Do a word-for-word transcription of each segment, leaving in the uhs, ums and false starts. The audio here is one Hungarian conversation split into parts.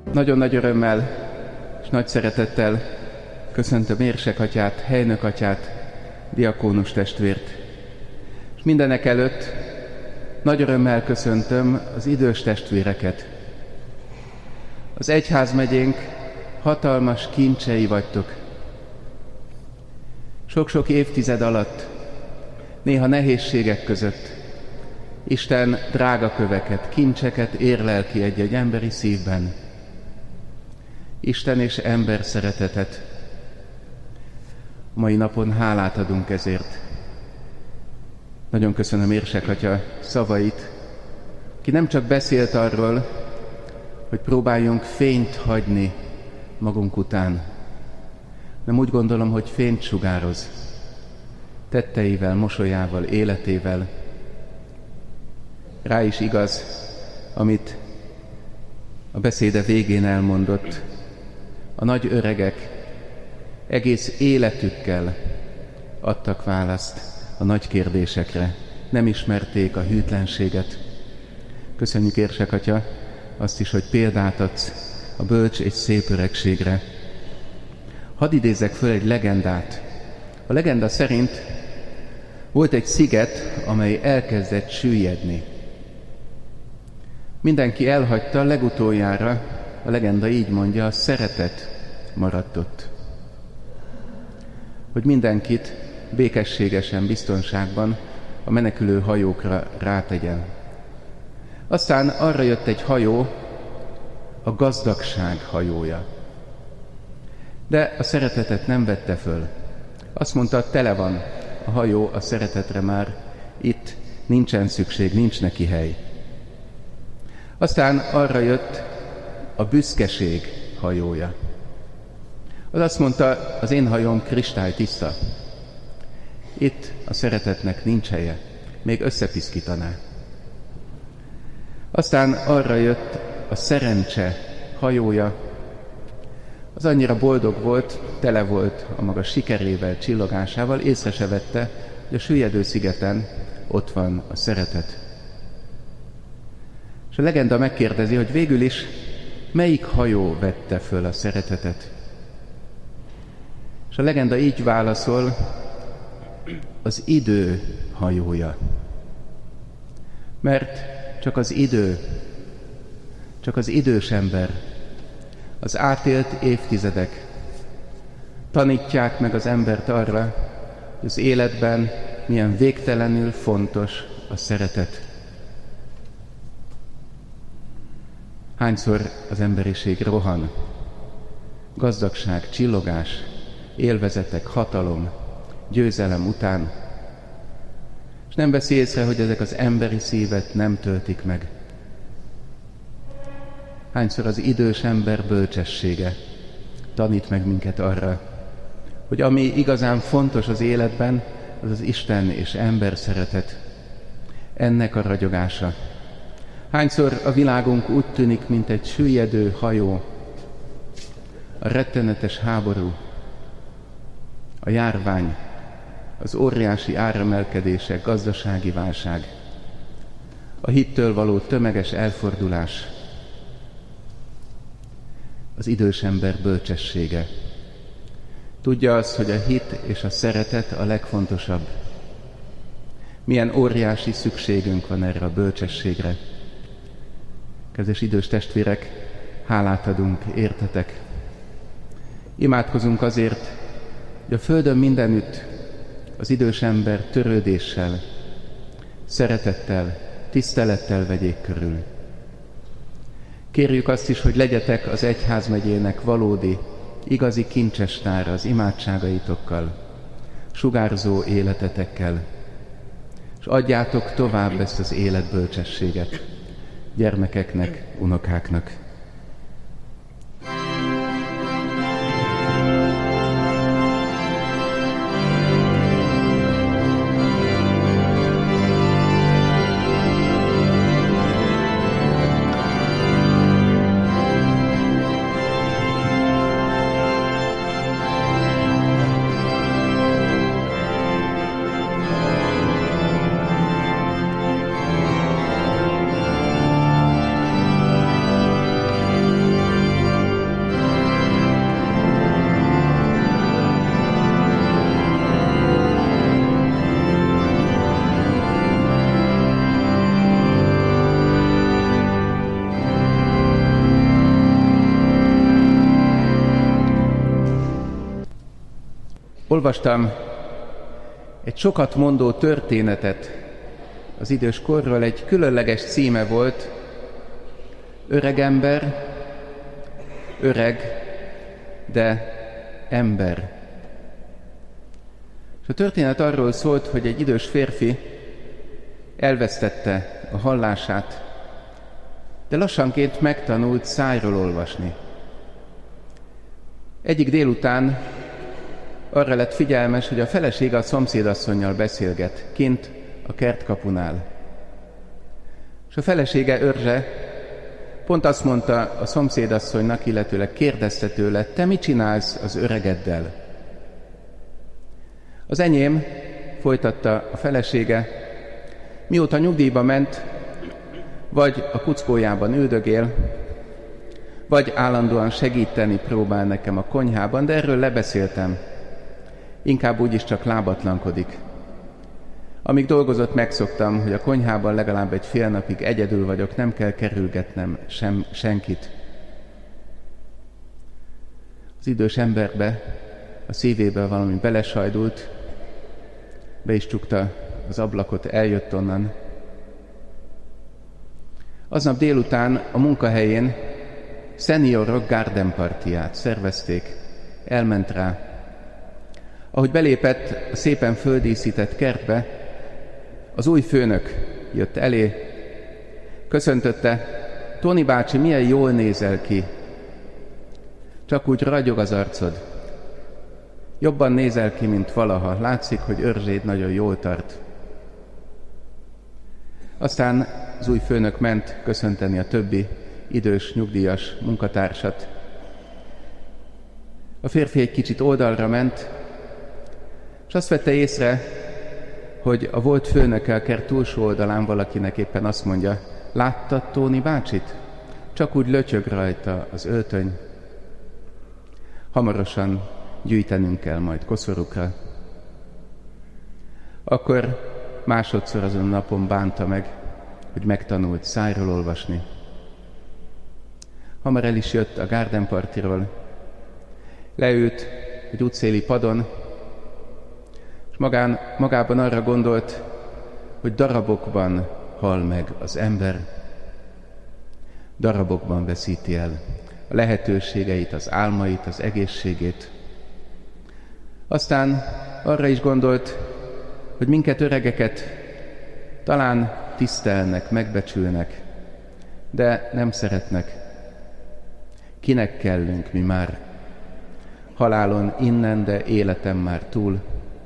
Nagyon nagy örömmel és nagy szeretettel köszöntöm érsekatyát, helynökatyát, diakónus testvért. És mindenek előtt nagy örömmel köszöntöm az idős testvéreket. Az egyházmegyénk hatalmas kincsei vagytok. Sok-sok évtized alatt, néha nehézségek között Isten drága köveket, kincseket érlel ki egy-egy emberi szívben. Isten és ember szeretetet. Mai napon hálát adunk ezért. Nagyon köszönöm érsekatya szavait, ki nem csak beszélt arról, hogy próbáljunk fényt hagyni magunk után, nem úgy gondolom, hogy fényt sugároz. Tetteivel, mosolyával, életével. Rá is igaz, amit a beszéde végén elmondott. A nagy öregek egész életükkel adtak választ a nagy kérdésekre. Nem ismerték a hűtlenséget. Köszönjük, érsekatya, azt is, hogy példát adsz a bölcs és szép öregségre. Hadd idézzek föl egy legendát. A legenda szerint volt egy sziget, amely elkezdett süllyedni. Mindenki elhagyta, legutoljára, a legenda így mondja, a szeretet maradt ott. Hogy mindenkit békességesen, biztonságban a menekülő hajókra rátegyen. Aztán arra jött egy hajó, a gazdagság hajója. De a szeretetet nem vette föl. Azt mondta, tele van a hajó a szeretetre már, itt nincsen szükség, nincs neki hely. Aztán arra jött a büszkeség hajója. Az azt mondta, az én hajóm kristálytiszta. Itt a szeretetnek nincs helye, még összepiszkítaná. Aztán arra jött a szerencse hajója. Az annyira boldog volt, tele volt a maga sikerével, csillogásával, észre se vette, hogy a süllyedő szigeten ott van a szeretet. És a legenda megkérdezi, hogy végül is melyik hajó vette föl a szeretetet. És a legenda így válaszol, az idő hajója. Mert csak az idő, csak az idős ember, az átélt évtizedek tanítják meg az embert arra, hogy az életben milyen végtelenül fontos a szeretet. Hányszor az emberiség rohan, gazdagság, csillogás, élvezetek, hatalom, győzelem után, és nem veszi észre, hogy ezek az emberi szívet nem töltik meg. Hányszor az idős ember bölcsessége tanít meg minket arra, hogy ami igazán fontos az életben, az az Isten és ember szeretet, ennek a ragyogása. Hányszor a világunk úgy tűnik, mint egy süllyedő hajó, a rettenetes háború, a járvány, az óriási áremelkedések, gazdasági válság, a hittől való tömeges elfordulás, az idős ember bölcsessége. Tudja azt, hogy a hit és a szeretet a legfontosabb. Milyen óriási szükségünk van erre a bölcsességre. Kedves idős testvérek, hálát adunk, értetek. Imádkozunk azért, hogy a földön mindenütt az idős ember törődéssel, szeretettel, tisztelettel vegyék körül. Kérjük azt is, hogy legyetek az egyházmegyének valódi, igazi kincsestára az imádságaitokkal, sugárzó életetekkel, és adjátok tovább ezt az életbölcsességet gyermekeknek, unokáknak. Olvastam egy sokat mondó történetet az idős korról, egy különleges címe volt, Öregember, öreg, de ember. És a történet arról szólt, hogy egy idős férfi elvesztette a hallását, de lassanként megtanult szájról olvasni. Egyik délután arra lett figyelmes, hogy a felesége a szomszédasszonnyal beszélget, kint a kertkapunál. És a felesége, Örzse, pont azt mondta a szomszédasszonynak, illetőleg kérdezte tőle, te mit csinálsz az öregeddel? Az enyém, folytatta a felesége, mióta nyugdíjba ment, vagy a kuckójában üldögél, vagy állandóan segíteni próbál nekem a konyhában, de erről lebeszéltem. Inkább úgyis csak lábatlankodik. Amíg dolgozott, megszoktam, hogy a konyhában legalább egy fél napig egyedül vagyok, nem kell kerülgetnem sem, senkit. Az idős emberbe, a szívébe valami belesajdult, be is csukta az ablakot, eljött onnan. Aznap délután a munkahelyén seniorok garden partyját szervezték, elment rá. Ahogy belépett a szépen földíszített kertbe, az új főnök jött elé, köszöntötte, Toni bácsi, milyen jól nézel ki. Csak úgy ragyog az arcod. Jobban nézel ki, mint valaha. Látszik, hogy Örzséd nagyon jól tart. Aztán az új főnök ment köszönteni a többi idős, nyugdíjas munkatársat. A férfi egy kicsit oldalra ment, és azt vette észre, hogy a volt főnöke a kert túlsó oldalán valakinek éppen azt mondja, láttad Tóni bácsit? Csak úgy lötyög rajta az öltöny. Hamarosan gyűjtenünk kell majd koszorúkra. Akkor másodszor azon a napon bánta meg, hogy megtanult szájról olvasni. Hamar el is jött a garden partyról, leült egy útszéli padon, és magán, magában arra gondolt, hogy darabokban hal meg az ember, darabokban veszíti el a lehetőségeit, az álmait, az egészségét. Aztán arra is gondolt, hogy minket öregeket talán tisztelnek, megbecsülnek, de nem szeretnek. Kinek kellünk mi már? Halálon innen, de életem már túl.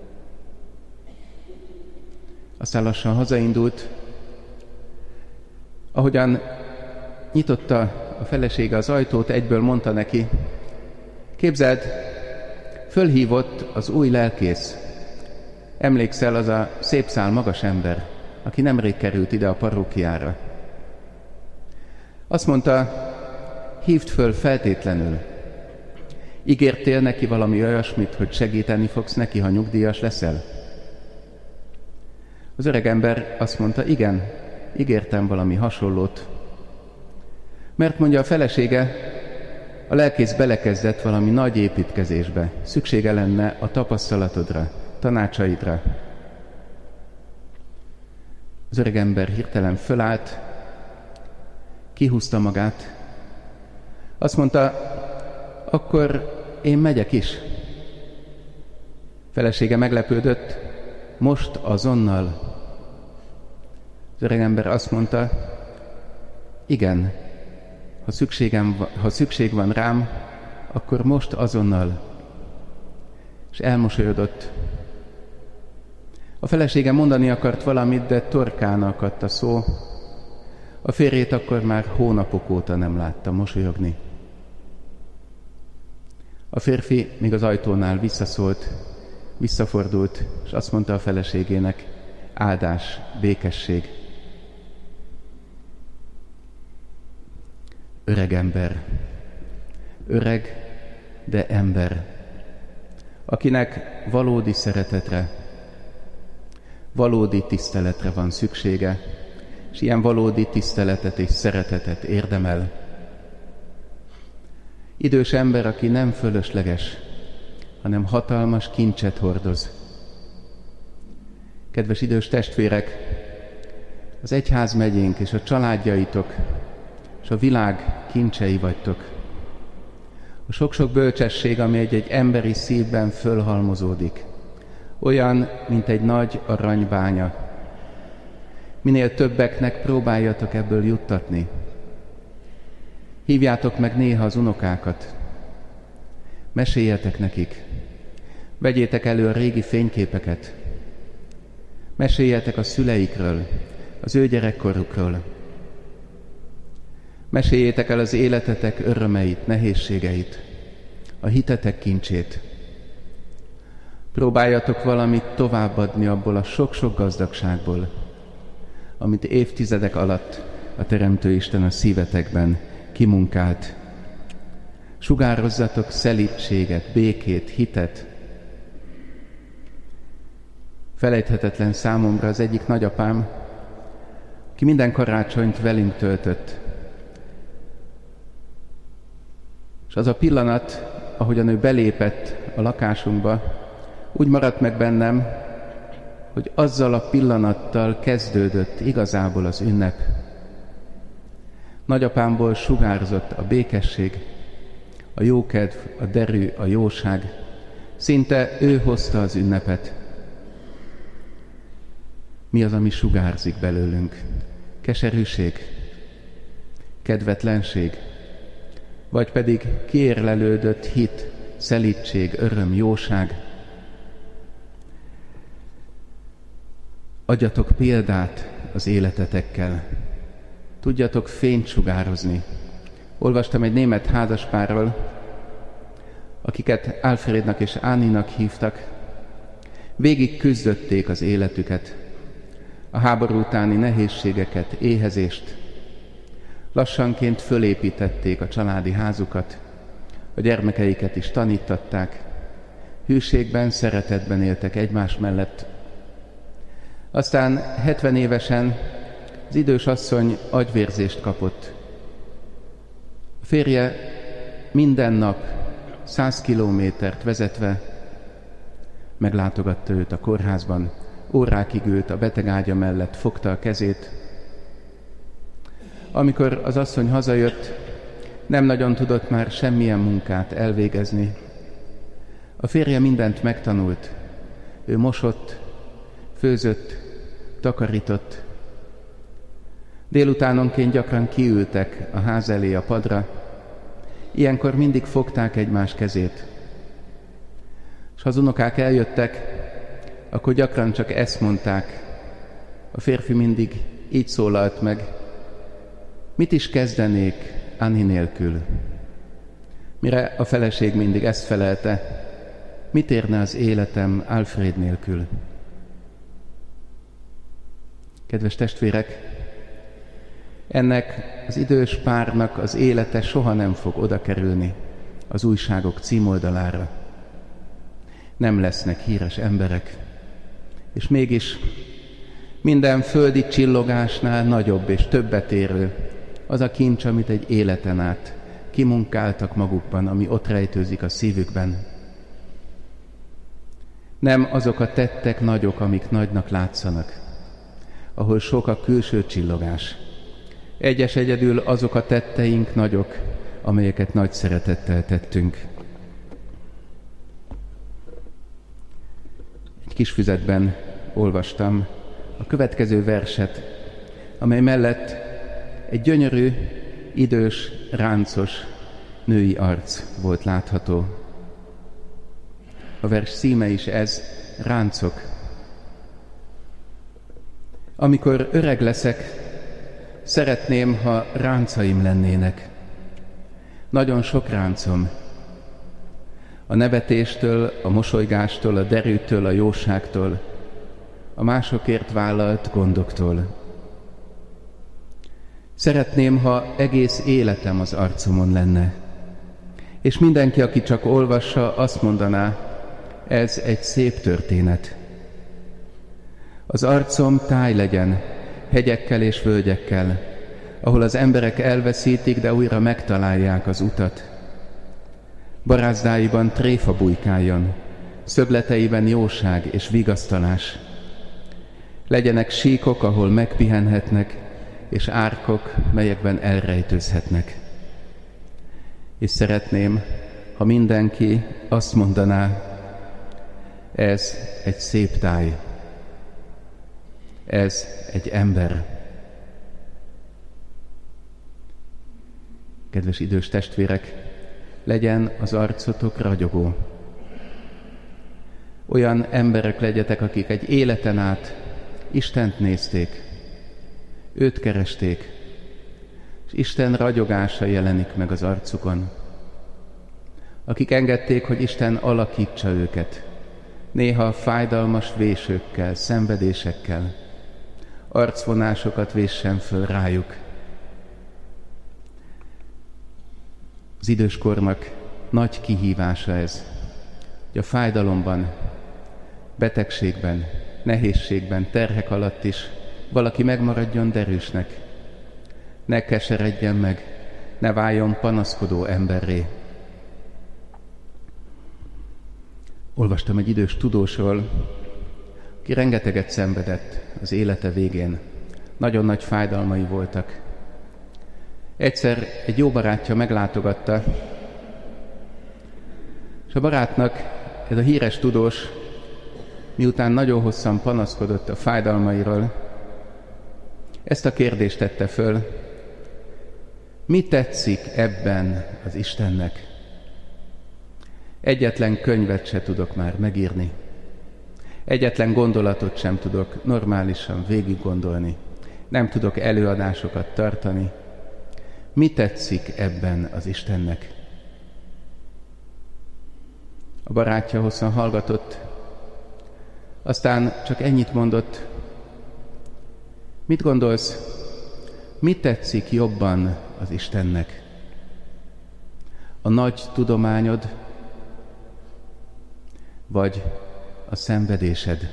Aztán lassan hazaindult. Ahogyan nyitotta a felesége az ajtót, egyből mondta neki, képzeld, fölhívott az új lelkész. Emlékszel, az a szép szál magas ember, aki nemrég került ide a parókiára. Azt mondta, hívd föl feltétlenül. Ígértél neki valami olyasmit, hogy segíteni fogsz neki, ha nyugdíjas leszel? Az öreg ember azt mondta, igen, ígértem valami hasonlót. Mert mondja a felesége, a lelkész belekezdett valami nagy építkezésbe. Szüksége lenne a tapasztalatodra, tanácsaidra. Az öreg ember hirtelen fölállt, kihúzta magát. Azt mondta, akkor én megyek is. Felesége meglepődött, most azonnal. Az öreg ember azt mondta, igen, ha, szükségem, ha szükség van rám, akkor most azonnal. És elmosolyodott. A felesége mondani akart valamit, de torkán akadt a szó. A férjét akkor már hónapok óta nem látta mosolyogni. A férfi még az ajtónál visszaszólt, visszafordult, és azt mondta a feleségének, áldás, békesség. Öreg ember, öreg, de ember, akinek valódi szeretetre, valódi tiszteletre van szüksége, és ilyen valódi tiszteletet és szeretetet érdemel. Idős ember, aki nem fölösleges, hanem hatalmas kincset hordoz. Kedves idős testvérek, az egyházmegyénk és a családjaitok és a világ kincsei vagytok. A sok-sok bölcsesség, ami egy-egy emberi szívben fölhalmozódik, olyan, mint egy nagy aranybánya. Minél többeknek próbáljatok ebből juttatni. Hívjátok meg néha az unokákat. Meséljetek nekik. Vegyétek elő a régi fényképeket. Meséljetek a szüleikről, az ő gyerekkorukról. Meséljétek el az életetek örömeit, nehézségeit, a hitetek kincsét. Próbáljatok valamit továbbadni abból a sok-sok gazdagságból, amit évtizedek alatt a Teremtő Isten a szívetekben kimunkált. Sugározzatok szelídséget, békét, hitet. Felejthetetlen számomra az egyik nagyapám, ki minden karácsonyt velünk töltött. És az a pillanat, ahogyan ő belépett a lakásunkba, úgy maradt meg bennem, hogy azzal a pillanattal kezdődött igazából az ünnep. Nagyapámból sugárzott a békesség, a jókedv, a derű, a jóság. Szinte ő hozta az ünnepet. Mi az, ami sugárzik belőlünk? Keserűség? Kedvetlenség? Vagy pedig kiérlelődött hit, szelídség, öröm, jóság? Adjatok példát az életetekkel. Tudjatok fényt sugározni. Olvastam egy német házaspárról, akiket Alfrednak és Anninak hívtak. Végig küzdötték az életüket, a háború utáni nehézségeket, éhezést. Lassanként fölépítették a családi házukat, a gyermekeiket is tanították, hűségben, szeretetben éltek egymás mellett. Aztán hetven évesen az idős asszony agyvérzést kapott. A férje minden nap száz kilométert vezetve meglátogatta őt a kórházban, órákig ült a betegágya mellett, fogta a kezét. Amikor az asszony hazajött, nem nagyon tudott már semmilyen munkát elvégezni. A férje mindent megtanult. Ő mosott, főzött, takarított. Délutánonként gyakran kiültek a ház elé a padra. Ilyenkor mindig fogták egymás kezét. És ha az unokák eljöttek, akkor gyakran csak ezt mondták. A férfi mindig így szólalt meg: mit is kezdenék Anni nélkül? Mire a feleség mindig ezt felelte: mit érne az életem Alfred nélkül? Kedves testvérek, ennek az idős párnak az élete soha nem fog oda kerülni az újságok címoldalára. Nem lesznek híres emberek, és mégis minden földi csillogásnál nagyobb és többet érő az a kincs, amit egy életen át kimunkáltak magukban, ami ott rejtőzik a szívükben. Nem azok a tettek nagyok, amik nagynak látszanak, ahol sok a külső csillogás. Egyes egyedül azok a tetteink nagyok, amelyeket nagy szeretettel tettünk. Egy kis füzetben olvastam a következő verset, amely mellett egy gyönyörű, idős, ráncos női arc volt látható. A vers címe is ez, ráncok. Amikor öreg leszek, szeretném, ha ráncaim lennének. Nagyon sok ráncom. A nevetéstől, a mosolygástól, a derűtől, a jóságtól, a másokért vállalt gondoktól. Szeretném, ha egész életem az arcomon lenne, és mindenki, aki csak olvassa, azt mondaná: ez egy szép történet. Az arcom táj legyen, hegyekkel és völgyekkel, ahol az emberek elveszítik, de újra megtalálják az utat. Barázdáiban tréfa bujkáljon, szögleteiben jóság és vigasztalás. Legyenek síkok, ahol megpihenhetnek, és árkok, melyekben elrejtőzhetnek. És szeretném, ha mindenki azt mondaná, ez egy szép táj, ez egy ember. Kedves idős testvérek, legyen az arcotok ragyogó. Olyan emberek legyetek, akik egy életen át Istent nézték, őt keresték, és Isten ragyogása jelenik meg az arcukon. Akik engedték, hogy Isten alakítsa őket, néha fájdalmas vésőkkel, szenvedésekkel, arcvonásokat véssen föl rájuk. Az időskornak nagy kihívása ez, hogy a fájdalomban, betegségben, nehézségben, terhek alatt is valaki megmaradjon derűsnek, ne keseredjen meg, ne váljon panaszkodó emberré. Olvastam egy idős tudósról, aki rengeteget szenvedett az élete végén. Nagyon nagy fájdalmai voltak. Egyszer egy jó barátja meglátogatta, és a barátnak ez a híres tudós, miután nagyon hosszan panaszkodott a fájdalmairól, ezt a kérdést tette föl: mi tetszik ebben az Istennek? Egyetlen könyvet se tudok már megírni. Egyetlen gondolatot sem tudok normálisan végig gondolni. Nem tudok előadásokat tartani. Mi tetszik ebben az Istennek? A barátja hosszan hallgatott, aztán csak ennyit mondott: mit gondolsz, mi tetszik jobban az Istennek? A nagy tudományod, vagy a szenvedésed?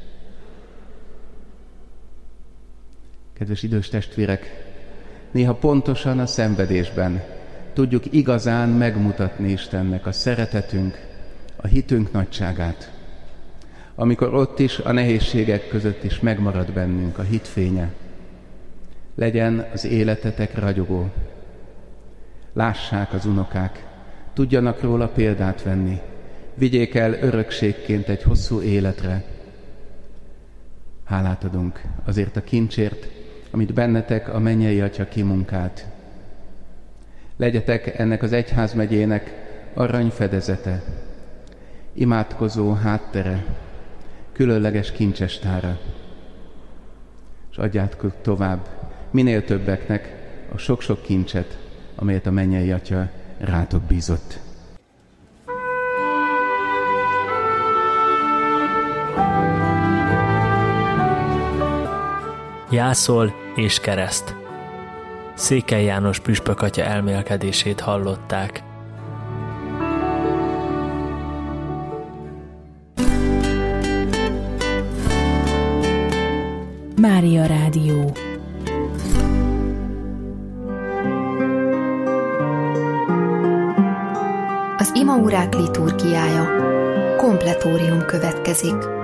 Kedves idős testvérek, néha pontosan a szenvedésben tudjuk igazán megmutatni Istennek a szeretetünk, a hitünk nagyságát. Amikor ott is, a nehézségek között is megmarad bennünk a hitfénye. Legyen az életetek ragyogó. Lássák az unokák, tudjanak róla példát venni, vigyék el örökségként egy hosszú életre. Hálát adunk azért a kincsért, amit bennetek a mennyei Atya kimunkált. Legyetek ennek az egyházmegyének aranyfedezete, imádkozó háttere, különleges kincsestára, és adjátok tovább minél többeknek a sok-sok kincset, amelyet a mennyei Atya rátok bízott. Jászol és kereszt. Székely János püspök atya elmélkedését hallották. Mária Rádió. Az imaórák liturgiája. Kompletórium következik.